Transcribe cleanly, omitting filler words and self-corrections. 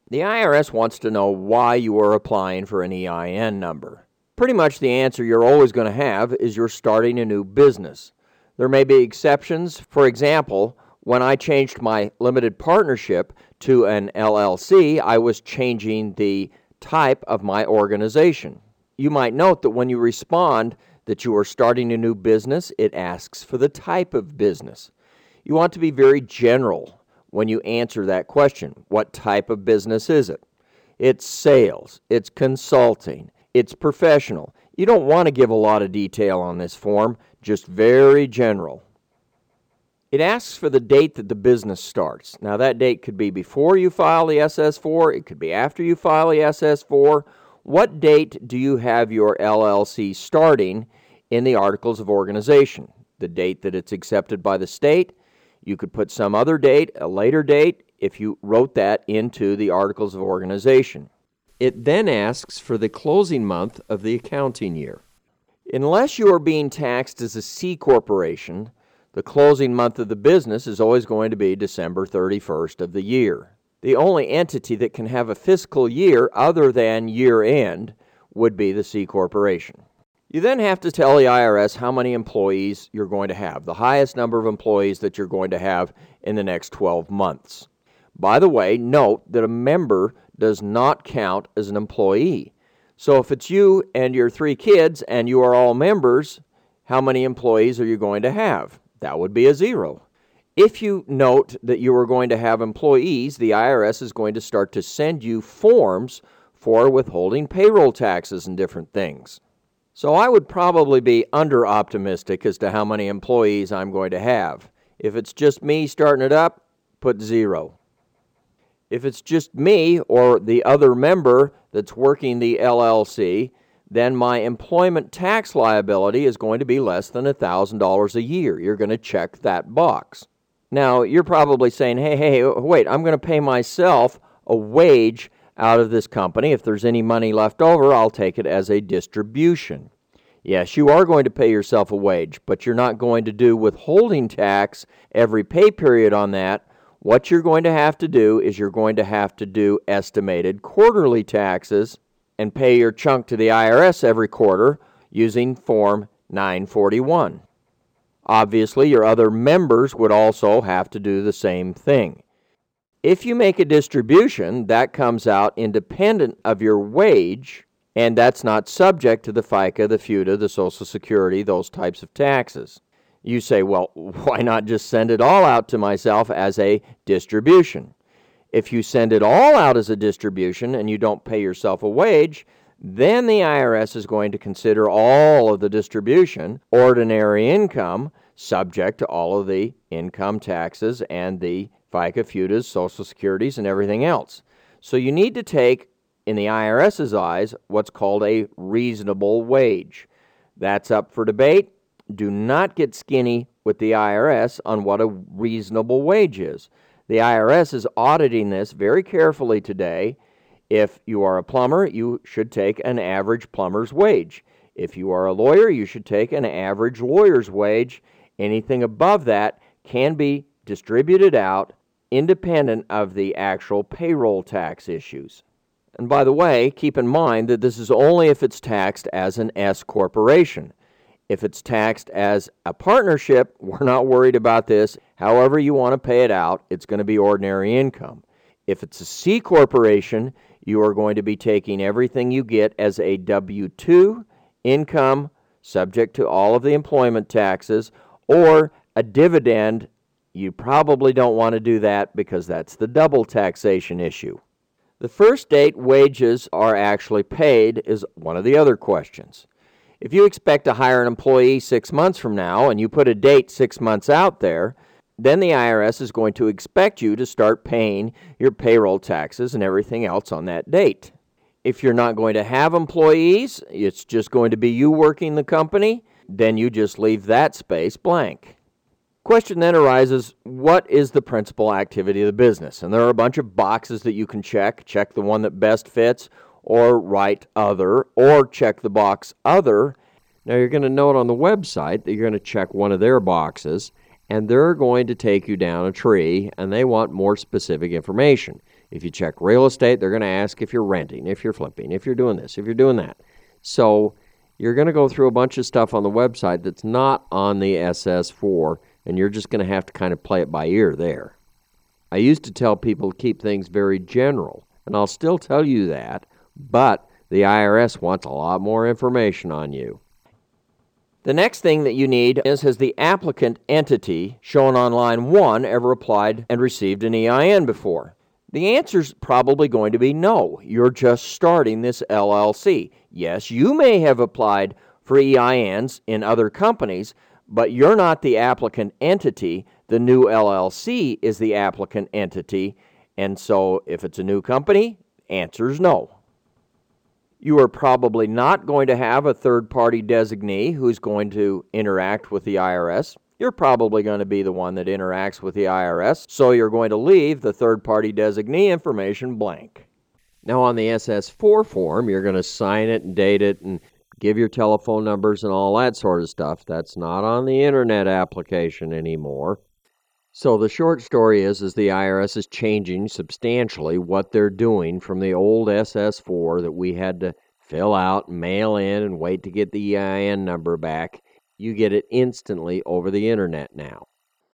The IRS wants to know why you are applying for an EIN number. Pretty much the answer you're always going to have is you're starting a new business. There may be exceptions. For example, when I changed my limited partnership to an LLC, I was changing the type of my organization. You might note that when you respond that you are starting a new business, it asks for the type of business. You want to be very general when you answer that question. What type of business is it? It's sales, it's consulting, it's professional. You don't want to give a lot of detail on this form, just very general. It asks for the date that the business starts. Now that date could be before you file the SS4, it could be after you file the SS4. What date do you have your LLC starting in the Articles of Organization? The date that it's accepted by the state. You could put some other date, a later date, if you wrote that into the Articles of Organization. It then asks for the closing month of the accounting year. Unless you are being taxed as a C corporation, the closing month of the business is always going to be December 31st of the year. The only entity that can have a fiscal year other than year end would be the C corporation. You then have to tell the IRS how many employees you're going to have, the highest number of employees that you're going to have in the next 12 months. By the way, note that a member does not count as an employee. So if it's you and your 3 kids and you are all members, how many employees are you going to have? That would be a 0. If you note that you are going to have employees, the IRS is going to start to send you forms for withholding payroll taxes and different things. So I would probably be under-optimistic as to how many employees I'm going to have. If it's just me starting it up, put 0. If it's just me or the other member that's working the LLC, then my employment tax liability is going to be less than $1,000 a year. You're going to check that box. Now, you're probably saying, hey, wait, I'm going to pay myself a wage out of this company. If there's any money left over, I'll take it as a distribution. Yes, you are going to pay yourself a wage, but you're not going to do withholding tax every pay period on that. What you're going to have to do is you're going to have to do estimated quarterly taxes and pay your chunk to the IRS every quarter using Form 941. Obviously, your other members would also have to do the same thing. If you make a distribution, that comes out independent of your wage, and that's not subject to the FICA, the FUTA, the Social Security, those types of taxes. You say, well, why not just send it all out to myself as a distribution? If you send it all out as a distribution and you don't pay yourself a wage, then the IRS is going to consider all of the distribution ordinary income, subject to all of the income taxes and the FICA, FUTAs, Social Securities, and everything else. So you need to take, in the IRS's eyes, what's called a reasonable wage. That's up for debate. Do not get skinny with the IRS on what a reasonable wage is. The IRS is auditing this very carefully today. If you are a plumber, you should take an average plumber's wage. If you are a lawyer, you should take an average lawyer's wage. Anything above that can be distributed out independent of the actual payroll tax issues. And by the way, keep in mind that this is only if it's taxed as an S corporation. If it's taxed as a partnership, we're not worried about this. However you want to pay it out, it's going to be ordinary income. If it's a C corporation, you are going to be taking everything you get as a W-2 income, subject to all of the employment taxes, or a dividend. You probably don't want to do that because that's the double taxation issue. The first date wages are actually paid is one of the other questions. If you expect to hire an employee 6 months from now and you put a date 6 months out there, then the IRS is going to expect you to start paying your payroll taxes and everything else on that date. If you're not going to have employees, it's just going to be you working the company, then you just leave that space blank. Question then arises, what is the principal activity of the business? And there are a bunch of boxes that you can check. Check the one that best fits, or write other, or check the box other. Now you're going to note on the website that you're going to check one of their boxes, and they're going to take you down a tree, and they want more specific information. If you check real estate, they're going to ask if you're renting, if you're flipping, if you're doing this, if you're doing that. So you're going to go through a bunch of stuff on the website that's not on the SS4, and you're just going to have to kind of play it by ear there. I used to tell people to keep things very general, and I'll still tell you that, but the IRS wants a lot more information on you. The next thing that you need is, has the applicant entity shown on line 1 ever applied and received an EIN before? The answer's probably going to be no. You're just starting this LLC. Yes, you may have applied for EINs in other companies, but you're not the applicant entity. The new LLC is the applicant entity, and so if it's a new company, answer's no. You are probably not going to have a third-party designee who's going to interact with the IRS. You're probably going to be the one that interacts with the IRS, so you're going to leave the third-party designee information blank. Now on the SS4 form, you're going to sign it and date it and give your telephone numbers and all that sort of stuff. That's not on the internet application anymore. So the short story is the IRS is changing substantially what they're doing from the old SS4 that we had to fill out, mail in, and wait to get the EIN number back. You get it instantly over the internet now.